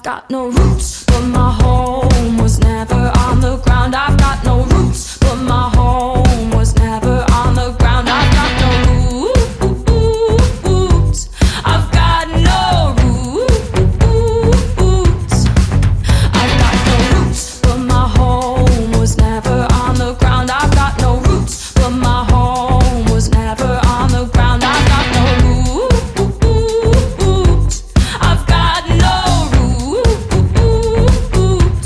got no roots, but my home was never on the ground. I've got no roots, but my home was never on the ground. I've got no roots. I've got no roots. I've got no roots, but my home was never on the ground. I've got no roots, but my home was never on the ground. I've got no roots. I've got no roots.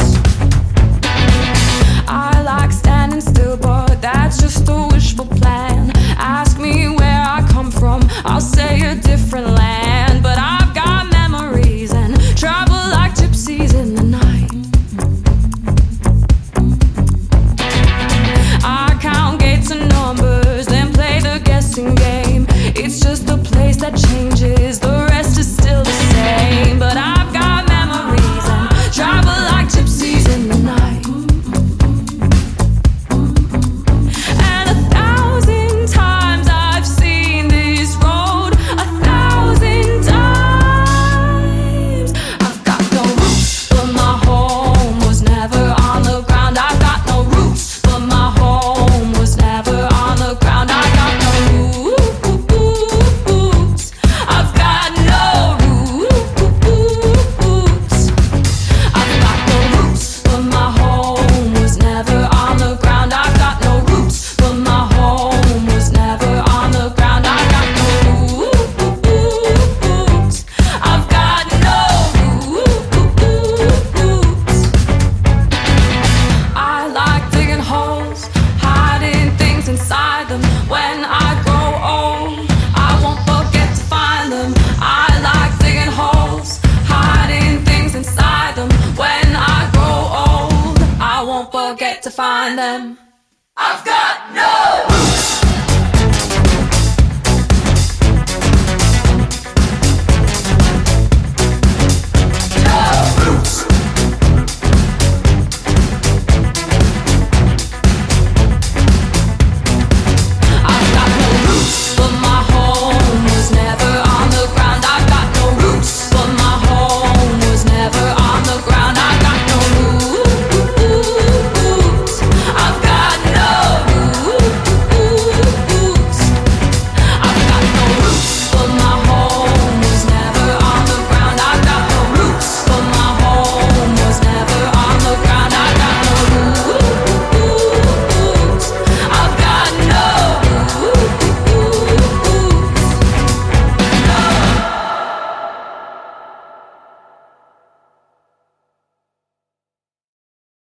I like standing still, but that's just a wishful plan. Ask me where I come from, I'll say a different land. But I've got memories and travel like gypsies in the night. I count gates and numbers, then play the guessing game. It's just a place that changes, the rest is still the same. But I've got memories and travel like gypsies in the night. And 1,000 times I've seen this road, 1,000 times. I've got no roots, but my home was never on the ground. I've got no roots, but my home was never on the ground. I got no roots. I've got no roots. I've got no roots, but my home was never on the ground. I've got no roots, but my home was never on the ground. I got no roots. I've got no roots. I like digging holes, hiding things inside them. When I grow old, I won't forget to find them. I like digging holes, hiding things inside them. When I grow old, I won't forget to find them. I've got no